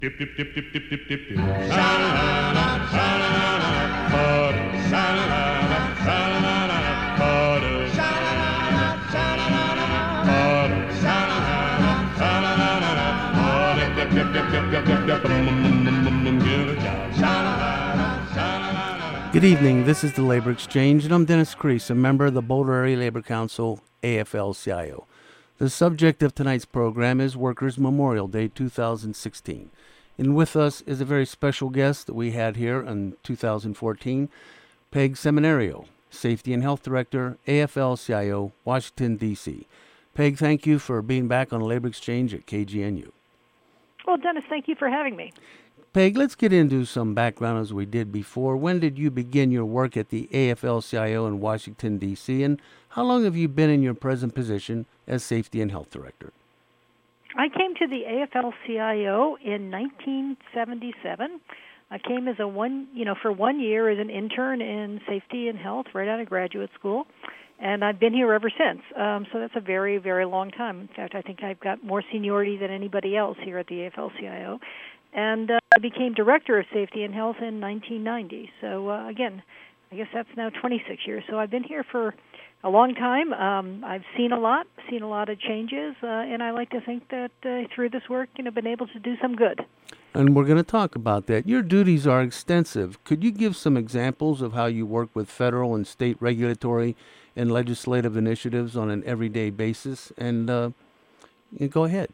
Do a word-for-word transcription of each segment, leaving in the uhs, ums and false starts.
Dip, dip, dip, dip, dip, dip, dip, dip. Sha-la-la, sha-la-la, butter. Sha-la-la, sha-la-la, butter. Sha-la-la, sha-la-la, butter. Sha-la-la, sha-la-la, butter. Dip, dip, dip, dip, dip, dip, dip, mm-mm-mm-mm-mm, get a job. Sha-la-la, sha-la-la. Good evening. This is the Labor Exchange, and I'm Dennis Crease, a member of the Boulder Area Labor Council, A F L C I O. The subject of tonight's program is Workers' Memorial Day two thousand sixteen. And with us is a very special guest that we had here in two thousand fourteen, Peg Seminario, Safety and Health Director, A F L C I O, Washington, D C. Peg, thank you for being back on the Labor Exchange at K G N U. Well, Dennis, thank you for having me. Peg, let's get into some background as we did before. When did you begin your work at the A F L C I O in Washington, D C, and how long have you been in your present position as Safety and Health Director? I came to the A F L C I O in nineteen seventy-seven. I came as a one, you know, for one year as an intern in safety and health right out of graduate school, and I've been here ever since. Um, so that's a very, very long time. In fact, I think I've got more seniority than anybody else here at the A F L C I O. And uh, I became Director of Safety and Health in nineteen ninety. So, uh, again, I guess that's now twenty-six years. So I've been here for a long time. Um, I've seen a lot, seen a lot of changes, uh, and I like to think that uh, through this work, you know, I've been able to do some good. And we're going to talk about that. Your duties are extensive. Could you give some examples of how you work with federal and state regulatory and legislative initiatives on an everyday basis? And uh, you go ahead.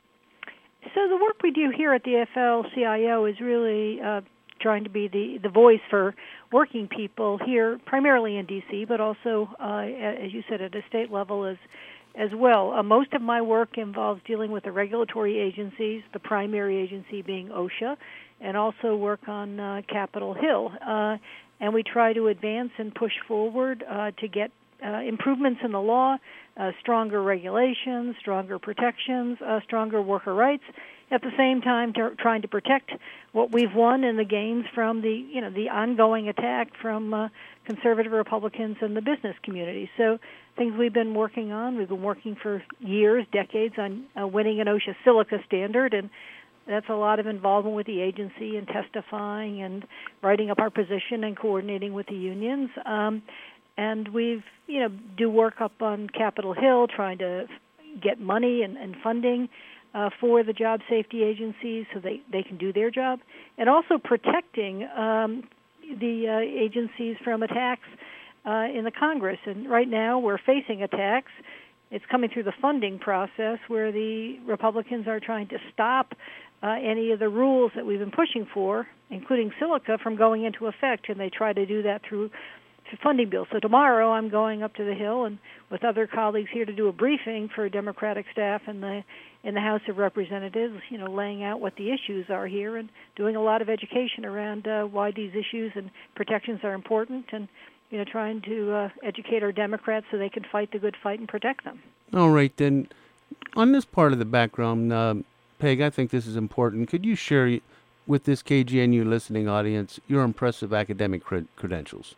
So the work we do here at the A F L C I O is really uh, trying to be the, the voice for working people here, primarily in D C, but also, uh, as you said, at a state level as as well. Uh, most of my work involves dealing with the regulatory agencies, the primary agency being OSHA, and also work on uh, Capitol Hill. Uh, and we try to advance and push forward uh, to get uh, improvements in the law, uh, stronger regulations, stronger protections, uh, stronger worker rights. At the same time, to, trying to protect what we've won and the gains from the, you know, the ongoing attack from uh, conservative Republicans and the business community. So things we've been working on, we've been working for years, decades on uh, winning an OSHA Silica standard, and that's a lot of involvement with the agency and testifying and writing up our position and coordinating with the unions. Um, and we've, you know, do work up on Capitol Hill, trying to get money and, and funding Uh, for the job safety agencies so they, they can do their job, and also protecting um, the uh, agencies from attacks uh, in the Congress. And right now we're facing attacks. It's coming through the funding process where the Republicans are trying to stop uh, any of the rules that we've been pushing for, including Silica, from going into effect, and they try to do that through funding bill. So tomorrow I'm going up to the Hill and with other colleagues here to do a briefing for Democratic staff in the in the House of Representatives, you know, laying out what the issues are here and doing a lot of education around uh, why these issues and protections are important, and, you know, trying to uh, educate our Democrats so they can fight the good fight and protect them. All right, then, on this part of the background, uh, Peg, I think this is important. Could you share with this K G N U listening audience your impressive academic cred- credentials?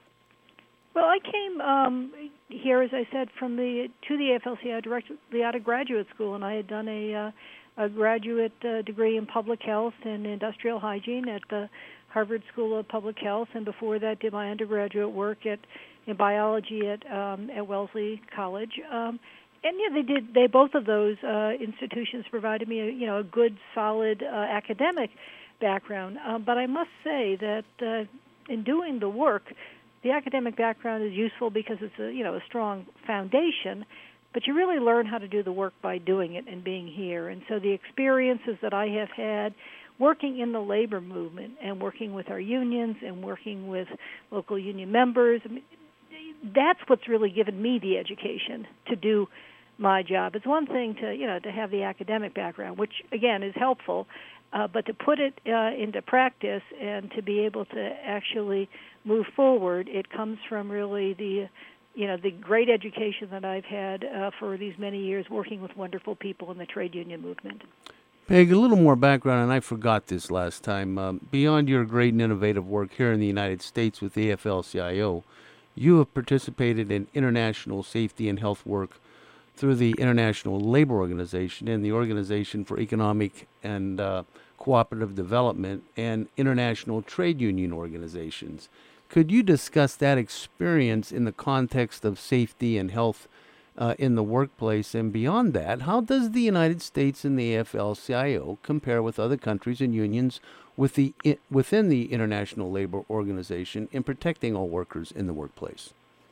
Well, I came um, here, as I said, from the to the A F L C I O directly out of graduate school, and I had done a, uh, a graduate uh, degree in public health and industrial hygiene at the Harvard School of Public Health, and before that did my undergraduate work at in biology at um, at Wellesley College. Um, and yeah, they did. They both of those uh, institutions provided me, a, you know, a good, solid uh, academic background. Uh, but I must say that uh, in doing the work, the academic background is useful because it's a, you know, a strong foundation, but you really learn how to do the work by doing it and being here. And so the experiences that I have had working in the labor movement and working with our unions and working with local union members, I mean, that's what's really given me the education to do my job. It's one thing to, you know, to have the academic background, which, again, is helpful, uh, but to put it uh, into practice and to be able to actually move forward, it comes from really the, you know, the great education that I've had uh, for these many years working with wonderful people in the trade union movement. Peg, a little more background, and I forgot this last time. Um, beyond your great and innovative work here in the United States with the A F L C I O, you have participated in international safety and health work through the International Labor Organization and the Organization for Economic and uh, cooperative development, and international trade union organizations. Could you discuss that experience in the context of safety and health uh, in the workplace? And beyond that, how does the United States and the A F L C I O compare with other countries and unions with the, I, within the International Labor Organization in protecting all workers in the workplace?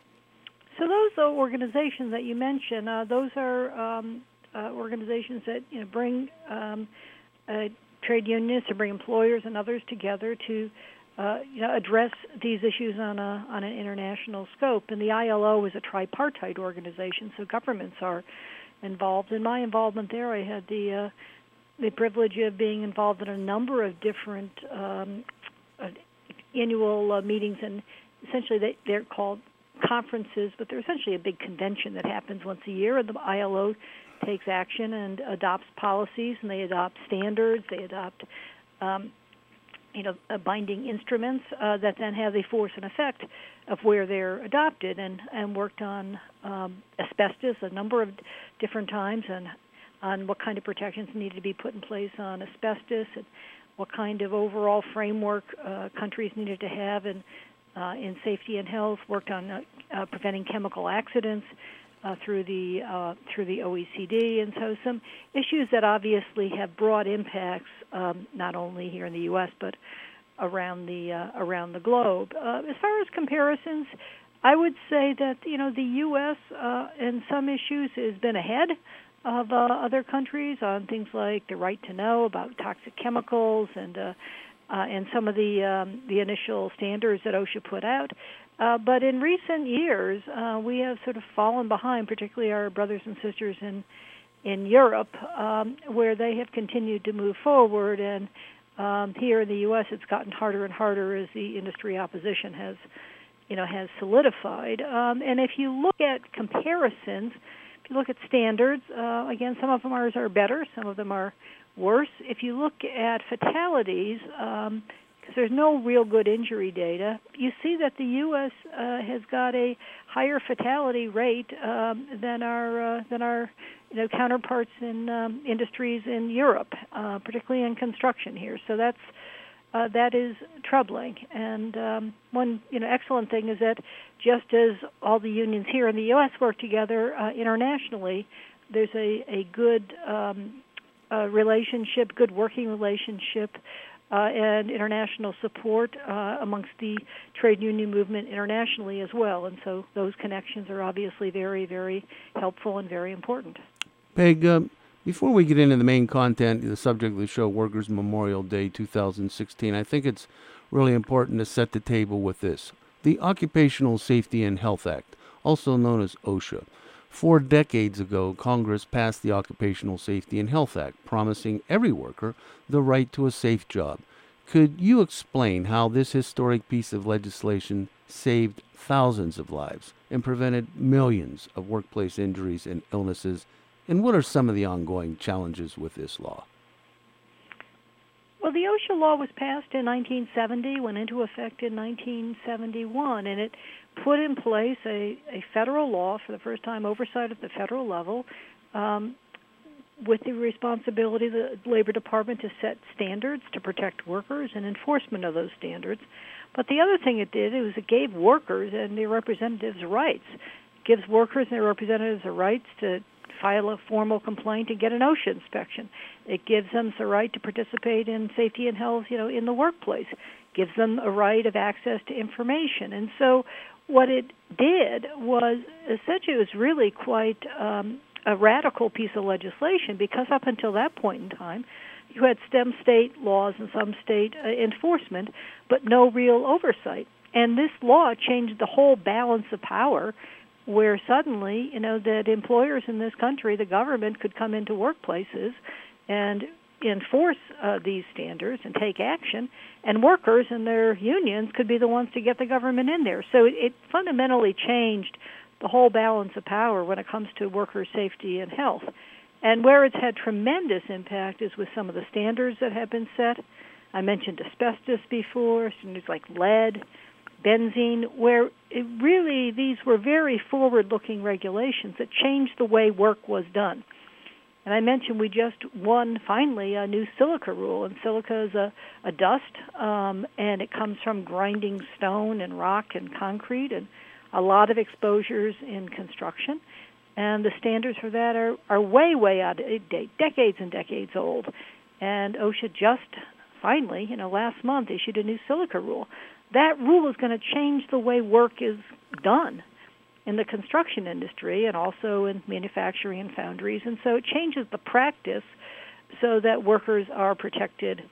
So those uh, organizations that you mentioned, uh, those are um, uh, organizations that you know, bring um, uh, trade unions to bring employers and others together to uh, you know, address these issues on a on an international scope. And the I L O is a tripartite organization, so governments are involved. In my involvement there, I had the uh, the privilege of being involved in a number of different um, uh, annual uh, meetings, and essentially they, they're called conferences, but they're essentially a big convention that happens once a year, and the I L O takes action and adopts policies, and they adopt standards, they adopt um, you know, uh, binding instruments uh, that then have the force and effect of where they're adopted, and, and worked on um, asbestos a number of different times, and on what kind of protections needed to be put in place on asbestos, and what kind of overall framework uh, countries needed to have in, uh, in safety and health, worked on uh, uh, preventing chemical accidents uh, through the uh, through the O E C D, and so some issues that obviously have broad impacts, um, not only here in the U S but around the uh, around the globe. Uh, as far as comparisons, I would say that you know the U S uh, in some issues has been ahead of uh, other countries on things like the right to know about toxic chemicals and uh, uh, and some of the um, the initial standards that OSHA put out. Uh, but in recent years, uh, we have sort of fallen behind, particularly our brothers and sisters in in Europe, um, where they have continued to move forward. And um, here in the U S, it's gotten harder and harder as the industry opposition has, you know, has solidified. Um, and if you look at comparisons, if you look at standards, uh, again, some of them are, are better, some of them are worse. If you look at fatalities, um, because there's no real good injury data, you see that the U S uh, has got a higher fatality rate um, than our uh, than our you know counterparts in um, industries in Europe, uh, particularly in construction here. So that's uh, that is troubling. And um, one you know excellent thing is that just as all the unions here in the U S work together uh, internationally, there's a a good um, uh, relationship, good working relationship. Uh, and international support uh, amongst the trade union movement internationally as well. And so those connections are obviously very, very helpful and very important. Peg, uh, before we get into the main content, the subject of the show, Workers' Memorial Day two thousand sixteen, I think it's really important to set the table with this. The Occupational Safety and Health Act, also known as OSHA. Four decades ago, Congress passed the Occupational Safety and Health Act, promising every worker the right to a safe job. Could you explain how this historic piece of legislation saved thousands of lives and prevented millions of workplace injuries and illnesses? And what are some of the ongoing challenges with this law? Well, the OSHA law was passed in nineteen seventy, went into effect in nineteen seventy-one, and it put in place a, a federal law for the first time, oversight at the federal level, um, with the responsibility of the Labor Department to set standards to protect workers and enforcement of those standards. But the other thing it did was it gave workers and their representatives rights. It gives workers and their representatives the rights to file a formal complaint and get an OSHA inspection. It gives them the right to participate in safety and health, you know, in the workplace. It gives them a right of access to information. And so what it did was, essentially, it was really quite um, a radical piece of legislation, because up until that point in time, you had some state laws and some state uh, enforcement, but no real oversight. And this law changed the whole balance of power, where suddenly, you know, that employers in this country, the government, could come into workplaces and enforce uh, these standards and take action, and workers and their unions could be the ones to get the government in there. So it, it fundamentally changed the whole balance of power when it comes to worker safety and health. And where it's had tremendous impact is with some of the standards that have been set. I mentioned asbestos before, standards like lead, benzene, where it really, these were very forward-looking regulations that changed the way work was done. And I mentioned we just won, finally, a new silica rule. And silica is a, a dust, um, and it comes from grinding stone and rock and concrete and a lot of exposures in construction. And the standards for that are, are way, way out of date, decades and decades old. And OSHA just finally, you know, last month issued a new silica rule. That rule is going to change the way work is done in the construction industry and also in manufacturing and foundries. And so it changes the practice so that workers are protected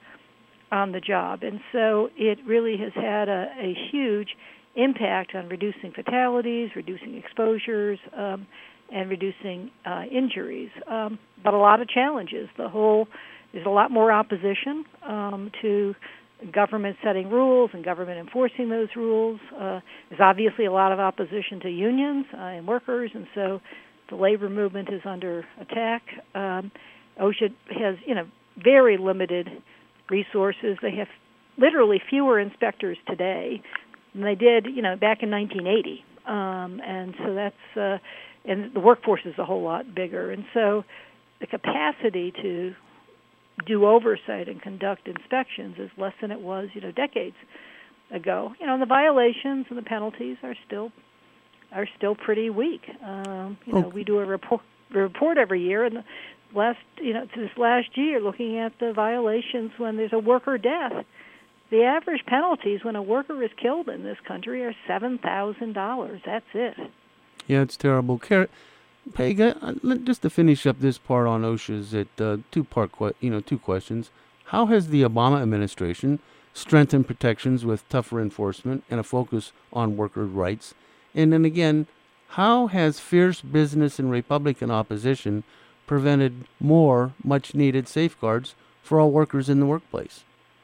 on the job. And so it really has had a, a huge impact on reducing fatalities, reducing exposures, um, and reducing uh, injuries. Um, but a lot of challenges. The whole, there's a lot more opposition um, to government setting rules and government enforcing those rules. Uh, there's obviously a lot of opposition to unions uh, and workers, and so the labor movement is under attack. Um, OSHA has, you know, very limited resources. They have literally fewer inspectors today than they did, you know, back in nineteen eighty. Um, and so that's, uh, and the workforce is a whole lot bigger. And so the capacity to do oversight and conduct inspections is less than it was, you know, decades ago. You know, and the violations and the penalties are still are still pretty weak. Um, you know, Okay. we do a report a report every year, and the last, you know, this last year, looking at the violations when there's a worker death, the average penalties when a worker is killed in this country are seven thousand dollars. That's it. Yeah, it's terrible. Car- Peg, uh, let- just to finish up this part on OSHA's, it uh, two part, que- you know, two questions. How has the Obama administration strengthened protections with tougher enforcement and a focus on worker rights? And then again, how has fierce business and Republican opposition prevented more much-needed safeguards for all workers in the workplace?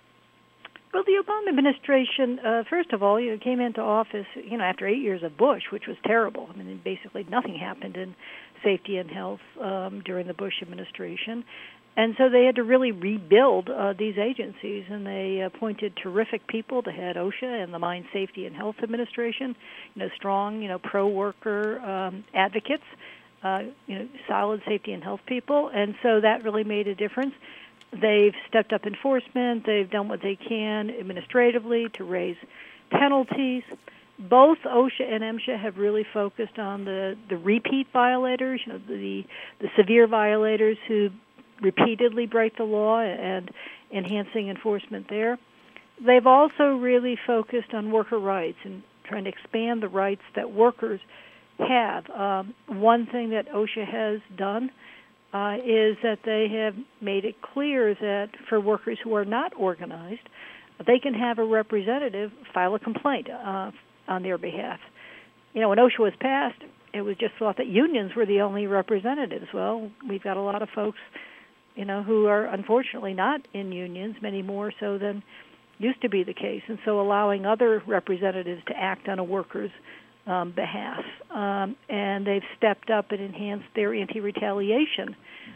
Well, the Obama administration, uh, first of all, you know, came into office, you know, after eight years of Bush, which was terrible. I mean, basically nothing happened in safety and health um, during the Bush administration. And so they had to really rebuild uh, these agencies, and they appointed terrific people to head OSHA and the Mine Safety and Health Administration, you know, strong, you know, pro-worker um, advocates, uh, you know, solid safety and health people. And so that really made a difference. They've stepped up enforcement. They've done what they can administratively to raise penalties. Both OSHA and MSHA have really focused on the, the repeat violators, you know, the the severe violators who repeatedly break the law, and enhancing enforcement there. They've also really focused on worker rights and trying to expand the rights that workers have. Um, one thing that OSHA has done Uh, is that they have made it clear that for workers who are not organized, they can have a representative file a complaint uh, on their behalf. You know, when OSHA was passed, it was just thought that unions were the only representatives. Well, we've got a lot of folks, you know, who are unfortunately not in unions, many more so than used to be the case. And so allowing other representatives to act on a worker's Um, behalf, um, and they've stepped up and enhanced their anti-retaliation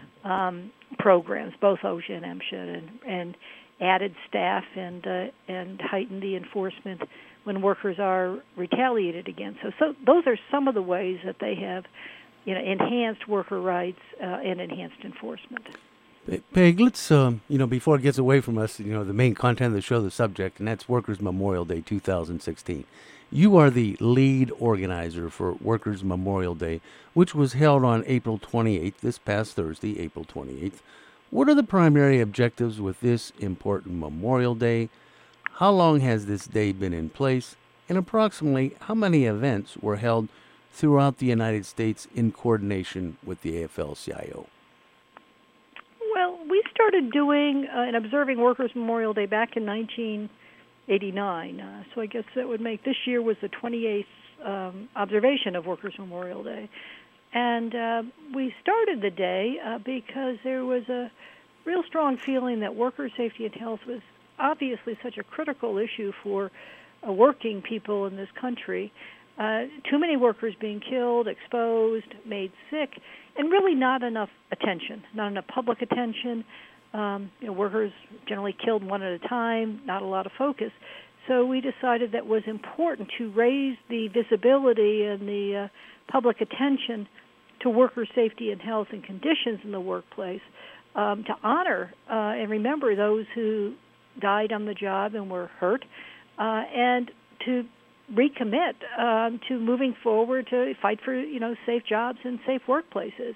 um, programs, both OSHA and MSHA, and, and added staff and uh, and heightened the enforcement when workers are retaliated against. So, so those are some of the ways that they have, you know, enhanced worker rights uh, and enhanced enforcement. Peg, let's, um, you know, before it gets away from us, you know, the main content of the show, the subject, and that's Workers' Memorial Day two thousand sixteen. You are the lead organizer for Workers' Memorial Day, which was held on April twenty-eighth, this past Thursday, April twenty-eighth. What are the primary objectives with this important Memorial Day? How long has this day been in place? And approximately how many events were held throughout the United States in coordination with the A F L C I O? Well, we started doing uh, and observing Workers' Memorial Day back in nineteen eighty-nine. Uh, so I guess that would make this year was the twenty-eighth um, observation of Workers' Memorial Day. And uh, we started the day uh, because there was a real strong feeling that worker safety and health was obviously such a critical issue for uh, working people in this country. Uh, too many workers being killed, exposed, made sick, and really not enough attention, not enough public attention. Um, you know, workers generally killed one at a time, not a lot of focus. So we decided that it was important to raise the visibility and the uh, public attention to worker safety and health and conditions in the workplace, um, to honor uh, and remember those who died on the job and were hurt, uh, and to recommit um, to moving forward to fight for, you know, safe jobs and safe workplaces.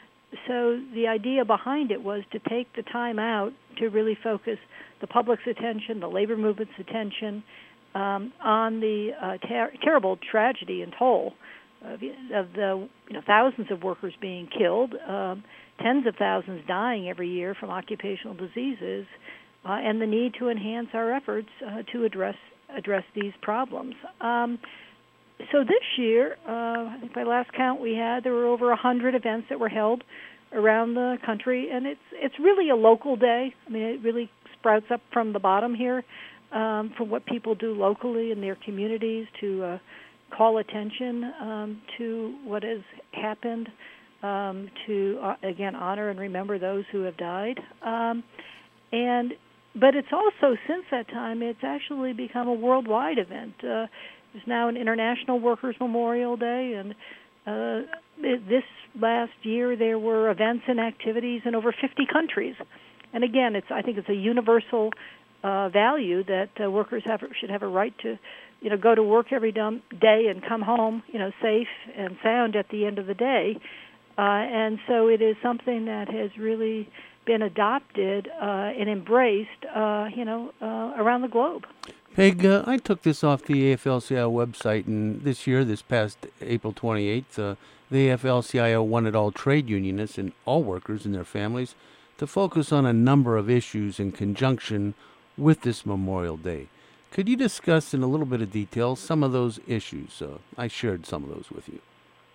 So the idea behind it was to take the time out to really focus the public's attention, the labor movement's attention, um, on the uh, ter- terrible tragedy and toll of, of the you know, thousands of workers being killed, um, tens of thousands dying every year from occupational diseases, uh, and the need to enhance our efforts uh, to address address these problems. Um, so this year, uh, I think by last count we had, there were over one hundred events that were held around the country, and it's it's really a local day. I mean, it really sprouts up from the bottom here, um, from what people do locally in their communities to uh, call attention um, to what has happened, um, to, uh, again, honor and remember those who have died. Um, and But it's also, since that time, it's actually become a worldwide event. Uh, there's now an International Workers' Memorial Day, and uh, it, this last year there were events and activities in over fifty countries. And again, it's I think it's a universal uh, value that uh, workers have should have a right to, you know, go to work every dum- day and come home, you know, safe and sound at the end of the day. Uh, and so it is something that has really been adopted uh, and embraced, uh, you know, uh, around the globe. Peg, uh, I took this off the A F L C I O website, and this year, this past April twenty-eighth, uh, the A F L C I O wanted all trade unionists and all workers and their families to focus on a number of issues in conjunction with this Memorial Day. Could you discuss in a little bit of detail some of those issues? Uh, I shared some of those with you.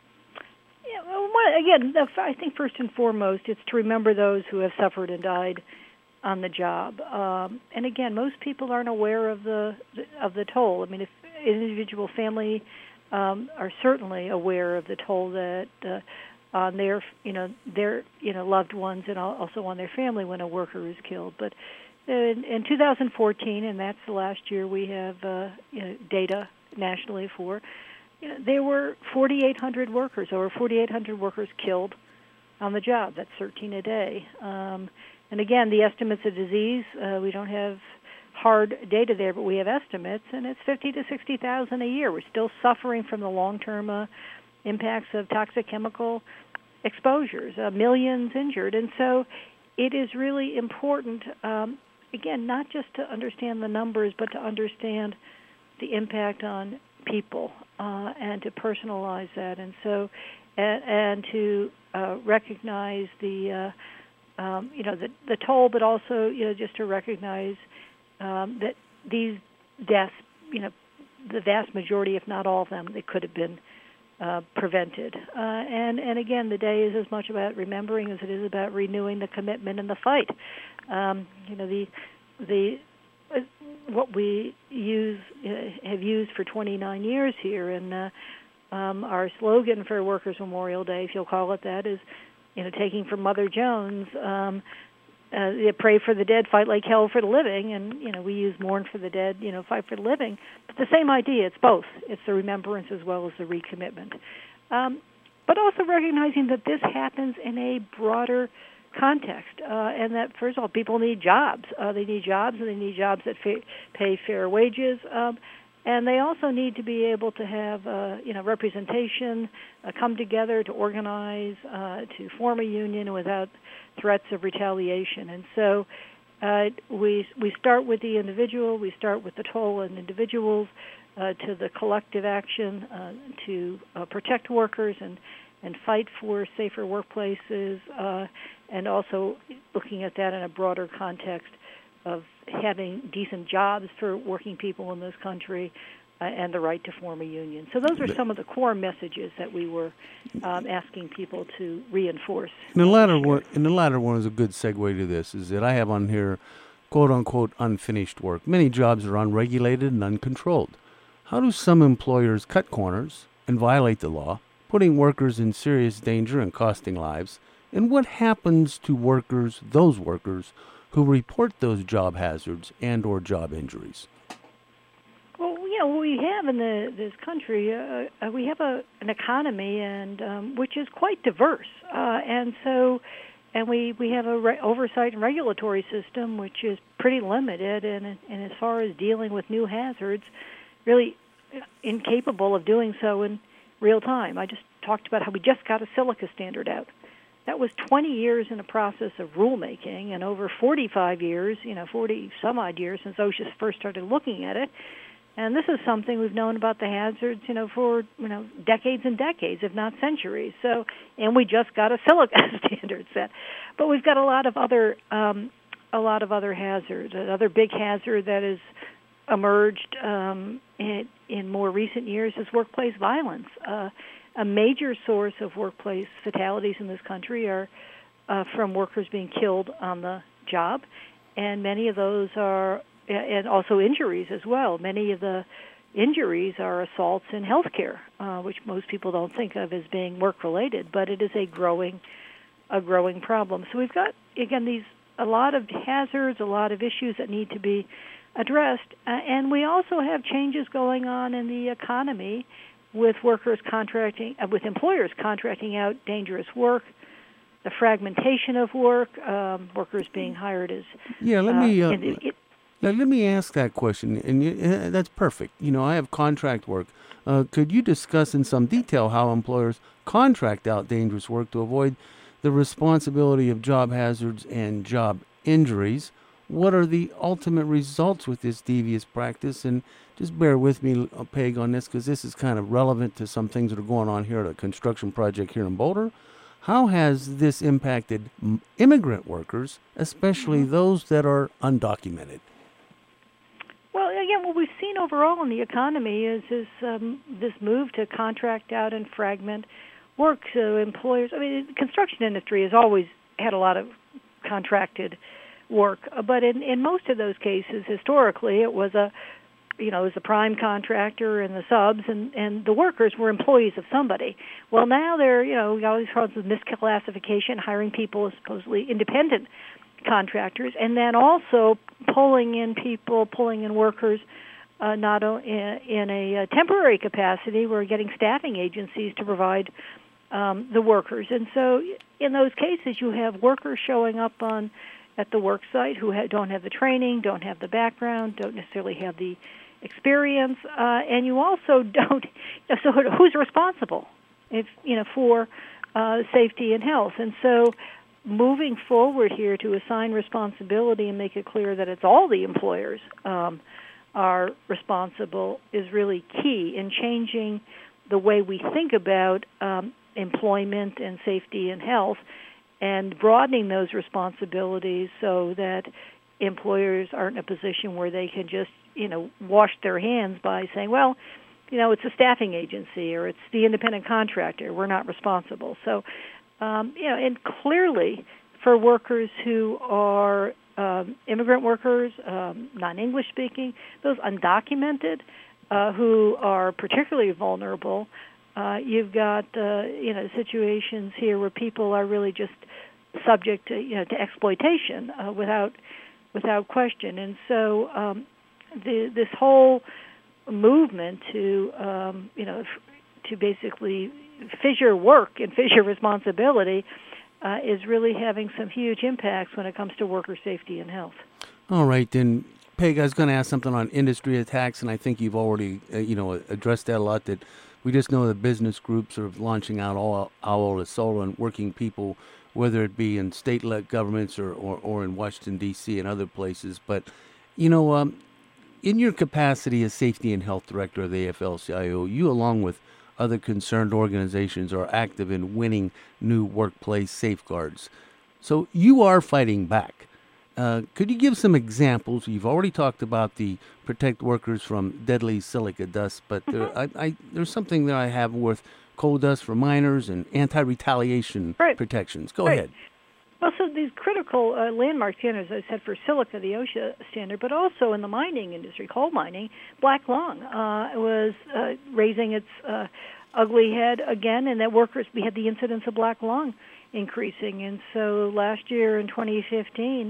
Yeah, well, one, again, I think first and foremost, it's to remember those who have suffered and died on the job. Um, and again, most people aren't aware of the of the toll. I mean, if individual family um, are certainly aware of the toll that uh, on their, you know, their, you know, loved ones and also on their family when a worker is killed. But in, in two thousand fourteen, and that's the last year we have uh, you know, data nationally for, you know, there were forty-eight hundred workers, over forty-eight hundred workers killed on the job. That's thirteen a day. Um, and again, the estimates of disease, uh, we don't have hard data there, but we have estimates, and it's fifty to sixty thousand a year. We're still suffering from the long-term uh, impacts of toxic chemical exposures, uh, millions injured. And so it is really important, um, again, not just to understand the numbers, but to understand the impact on people uh, and to personalize that. And so, and, and to uh, recognize the, uh, um, you know, the, the toll, but also, you know, just to recognize um, that these deaths, you know, the vast majority, if not all of them, they could have been uh, prevented. Uh, and, and again, the day is as much about remembering as it is about renewing the commitment and the fight. Um, you know, the the uh, what we use uh, have used for twenty-nine years here, and uh, um, our slogan for Workers' Memorial Day, if you'll call it that, is, you know, taking from Mother Jones. Um, Uh, you pray for the dead, fight like hell for the living, and, you know, we use mourn for the dead, you know, fight for the living. But the same idea, it's both. It's the remembrance as well as the recommitment. Um, but also recognizing that this happens in a broader context, uh, and that, first of all, people need jobs. Uh, they need jobs, and they need jobs that fa- pay fair wages. Um, and they also need to be able to have, uh, you know, representation, uh, come together to organize, uh, to form a union without threats of retaliation. And so uh, we we start with the individual, we start with the toll on individuals, uh, to the collective action uh, to uh, protect workers and, and fight for safer workplaces, uh, and also looking at that in a broader context of having decent jobs for working people in this country, uh, and the right to form a union. So those are some of the core messages that we were um, asking people to reinforce. And the latter one, and the latter one is a good segue to this, is that I have on here, quote-unquote, unfinished work. Many jobs are unregulated and uncontrolled. How do some employers cut corners and violate the law, putting workers in serious danger and costing lives? And what happens to workers, those workers, who report those job hazards and or job injuries? Well, you know, what we have in the this country, uh, uh, we have a an economy, and um, which is quite diverse, uh, and so, and we we have a re- oversight and regulatory system which is pretty limited, and and as far as dealing with new hazards, really incapable of doing so in real time. I just talked about how we just got a silica standard out. That was twenty years in a process of rulemaking, and over forty-five years, you know, forty some odd years since OSHA first started looking at it. And this is something we've known about the hazards, you know, for you know decades and decades, if not centuries. So, and we just got a silica standard set, but we've got a lot of other um, a lot of other hazards. Another big hazard that has emerged um, in, in more recent years is workplace violence. Uh, a major source of workplace fatalities in this country are uh, from workers being killed on the job, and many of those are. And also injuries as well. Many of the injuries are assaults in healthcare, uh, which most people don't think of as being work-related, but it is a growing, a growing problem. So we've got again these a lot of hazards, a lot of issues that need to be addressed, uh, and we also have changes going on in the economy with workers contracting, uh, with employers contracting out dangerous work. The fragmentation of work, um, workers being hired as yeah. Let me. Uh, in the, it, Now, let me ask that question, and you, uh, that's perfect. You know, I have contract work. Uh, could you discuss in some detail how employers contract out dangerous work to avoid the responsibility of job hazards and job injuries? What are the ultimate results with this devious practice? And just bear with me, uh, Peg, on this, because this is kind of relevant to some things that are going on here at a construction project here in Boulder. How has this impacted m- immigrant workers, especially mm-hmm. those that are undocumented? Well, again, what we've seen overall in the economy is, is um, this move to contract out and fragment work. So employers, I mean, the construction industry has always had a lot of contracted work, but in, in most of those cases, historically, it was a, you know, it was the prime contractor and the subs, and, and the workers were employees of somebody. Well, now they're, you know, we got all these problems with misclassification, hiring people as supposedly independent contractors, and then also pulling in people, pulling in workers, uh, not o- in, in a, a temporary capacity. We're getting staffing agencies to provide um, the workers, and so in those cases, you have workers showing up on at the work site who ha- don't have the training, don't have the background, don't necessarily have the experience, uh, and you also don't. So who's responsible, if you know, for uh, safety and health, and so. Moving forward here to assign responsibility and make it clear that it's all the employers um, are responsible is really key in changing the way we think about um, employment and safety and health, and broadening those responsibilities so that employers aren't in a position where they can just, you know, wash their hands by saying, well, you know, it's a staffing agency or it's the independent contractor. We're not responsible. So. Um, you know, and clearly for workers who are um, immigrant workers, um, non-English speaking, those undocumented uh, who are particularly vulnerable, uh, you've got, uh, you know, situations here where people are really just subject to, you know, to exploitation uh, without without question. And so um, the, this whole movement to, um, you know, to basically fissure work and fissure responsibility uh, is really having some huge impacts when it comes to worker safety and health. All right, then, Peg, I was going to ask something on industry attacks, and I think you've already, uh, you know, addressed that a lot, that we just know that business groups are launching out all owl assault on working people, whether it be in state-led governments or, or, or in Washington, D C and other places. But, you know, um, in your capacity as Safety and Health Director of the A F L C I O, you, along with other concerned organizations, are active in winning new workplace safeguards. So you are fighting back. Uh, could you give some examples? You've already talked about the protect workers from deadly silica dust, but there, I, I, there's something that I have with coal dust for miners and anti-retaliation right. protections. Go right. ahead. Well, so these critical uh, landmark standards, as I said, for silica, the OSHA standard, but also in the mining industry, coal mining, black lung uh, was uh, raising its uh, ugly head again, and that workers, we had the incidence of black lung increasing. And so last year in twenty fifteen,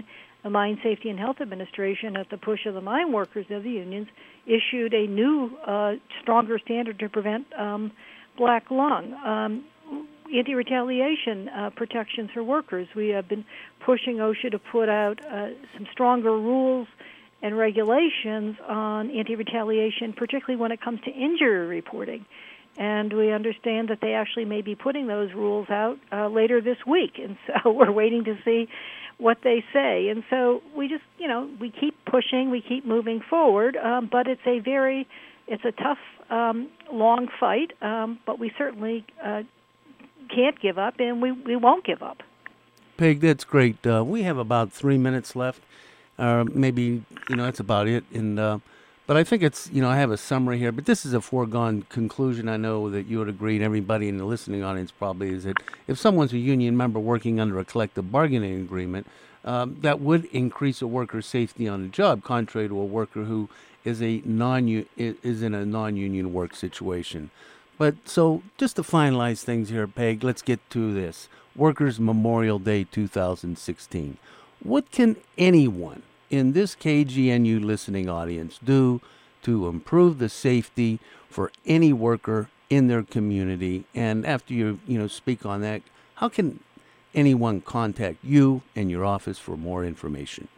the Mine Safety and Health Administration, at the push of the mine workers of the unions, issued a new, uh, stronger standard to prevent um, black lung. Um, anti-retaliation uh, protections for workers. We have been pushing OSHA to put out uh, some stronger rules and regulations on anti-retaliation, particularly when it comes to injury reporting. And we understand that they actually may be putting those rules out uh, later this week. And so we're waiting to see what they say. And so we just, you know, we keep pushing, we keep moving forward, um, but it's a very, it's a tough, um, long fight, um, but we certainly uh, can't give up, and we, we won't give up. Peg, that's great. Uh, we have about three minutes left. Uh, maybe, you know, that's about it. And uh, But I think it's, you know, I have a summary here, but this is a foregone conclusion. I know that you would agree, and everybody in the listening audience probably, is that if someone's a union member working under a collective bargaining agreement, um, that would increase a worker's safety on the job, contrary to a worker who is a non is in a non-union work situation. But so just to finalize things here, Peg, let's get to this. Workers' Memorial Day two thousand sixteen. What can anyone in this K G N U listening audience do to improve the safety for any worker in their community? And after you, you know, speak on that, how can anyone contact you and your office for more information?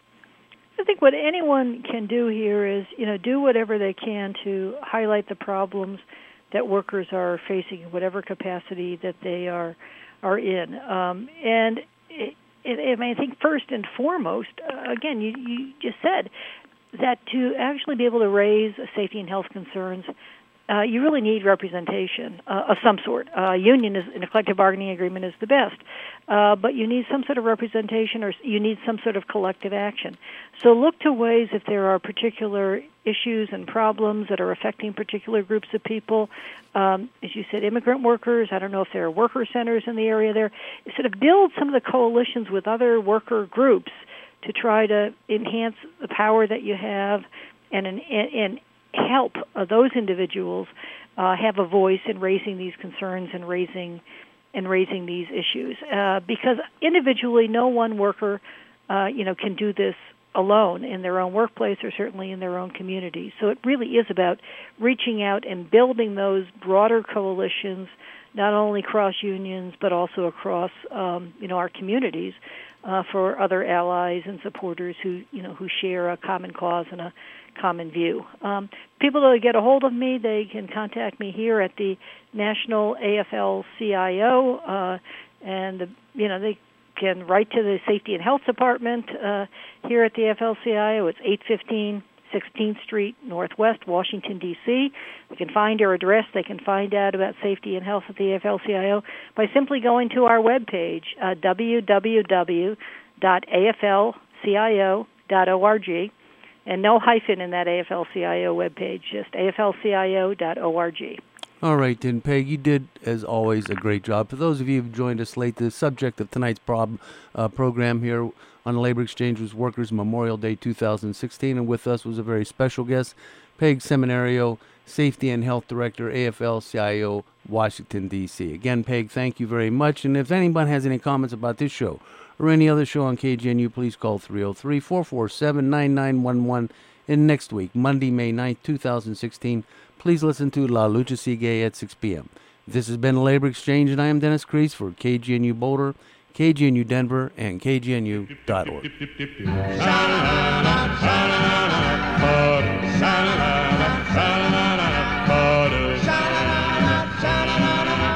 I think what anyone can do here is, you know, do whatever they can to highlight the problems that workers are facing in whatever capacity that they are are in. Um, and it, it, I mean, I think first and foremost, uh, again, you, you just said that to actually be able to raise safety and health concerns, uh, you really need representation uh, of some sort. Uh, union is, in a collective bargaining agreement is the best, uh, but you need some sort of representation, or you need some sort of collective action. So look to ways, if there are particular issues and problems that are affecting particular groups of people. Um, as you said, immigrant workers, I don't know if there are worker centers in the area there. Sort of build some of the coalitions with other worker groups to try to enhance the power that you have and, and, and help uh, those individuals uh, have a voice in raising these concerns and raising and raising these issues. Uh, because individually, no one worker, uh, you know, can do this alone in their own workplace or certainly in their own community. So it really is about reaching out and building those broader coalitions, not only across unions but also across, um, you know, our communities, uh, for other allies and supporters who, you know, who share a common cause and a common view. Um, people that get a hold of me, they can contact me here at the National A F L C I O, uh, and the, you know, they can write to the Safety and Health Department uh, here at the A F L C I O. It's eight fifteen sixteenth Street Northwest, Washington, D C They can find our address. They can find out about safety and health at the A F L C I O by simply going to our webpage, uh, w w w dot a f l c i o dot org, and no hyphen in that A F L C I O webpage, just a f l c i o dot org. All right, then, Peg, you did, as always, a great job. For those of you who've joined us late, the subject of tonight's prob, uh, program here on the Labor Exchange was Workers' Memorial Day two thousand sixteen, and with us was a very special guest, Peg Seminario, Safety and Health Director, A F L C I O, Washington, D C Again, Peg, thank you very much, and if anyone has any comments about this show or any other show on K G N U, please call three oh three, four four seven, nine nine one one. And next week, Monday, May ninth, two thousand sixteen, please listen to La Lucha Sigue at six p.m. This has been the Labor Exchange, and I am Dennis Kreese for K G N U Boulder, K G N U Denver, and K G N U dot org.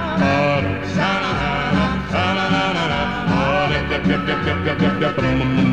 Yep, yep, yep, yep, yep, yep.